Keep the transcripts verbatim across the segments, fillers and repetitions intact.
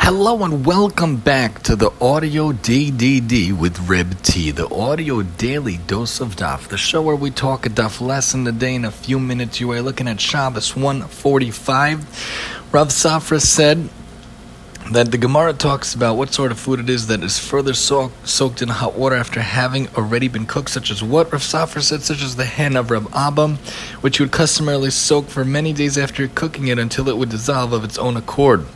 Hello and welcome back to the Audio D D D with Reb T, the audio daily dose of Daf, the show where we talk a Daf lesson a day in a few minutes. You are looking at Shabbos one forty-five. Rav Safra said that the Gemara talks about what sort of food it is that is further so- soaked in hot water after having already been cooked, such as what Rav Safra said, such as the hen of Reb Abba, which you would customarily soak for many days after cooking it until it would dissolve of its own accord.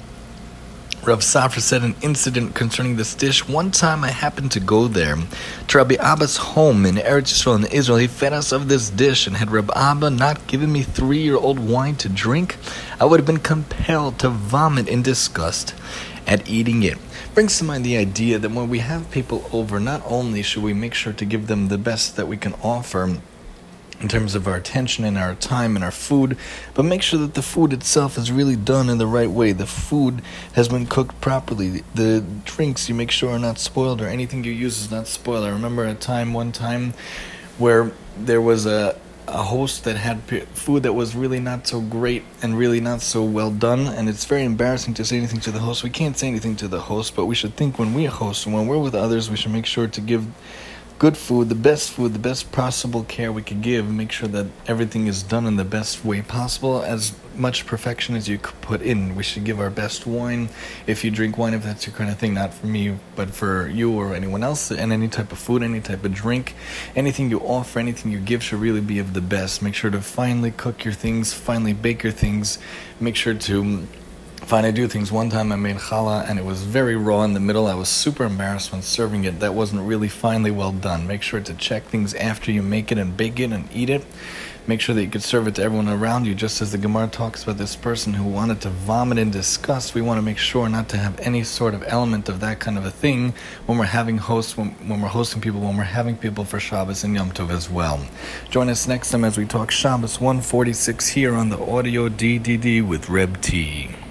Rav Safra said an incident concerning this dish. One time I happened to go there to Rabbi Abba's home in Eretz Yisrael in Israel. He fed us of this dish, and had Rabbi Abba not given me three-year-old wine to drink, I would have been compelled to vomit in disgust at eating it. Brings to mind the idea that when we have people over, not only should we make sure to give them the best that we can offer in terms of our attention and our time and our food, but make sure that the food itself is really done in the right way. The food has been cooked properly. The drinks you make sure are not spoiled, or anything you use is not spoiled. I remember a time, one time, where there was a, a host that had p- food that was really not so great and really not so well done, and it's very embarrassing to say anything to the host. We can't say anything to the host, but we should think when we host and when we're with others, we should make sure to give good food, the best food, the best possible care we could give, and make sure that everything is done in the best way possible, as much perfection as you could put in. We should give our best wine, if you drink wine, if that's your kind of thing, not for me, but for you or anyone else, and any type of food, any type of drink, anything you offer, anything you give should really be of the best. Make sure to finely cook your things, finely bake your things, make sure to finally do things. One time I made challah and it was very raw in the middle. I was super embarrassed when serving it. That wasn't really finely well done. Make sure to check things after you make it and bake it and eat it. Make sure that you could serve it to everyone around you. Just as the Gemara talks about this person who wanted to vomit in disgust, we want to make sure not to have any sort of element of that kind of a thing when we're having hosts, when, when we're hosting people, when we're having people for Shabbos and Yom Tov as well. Join us next time as we talk Shabbos one forty-six here on the Audio D D D with Reb T.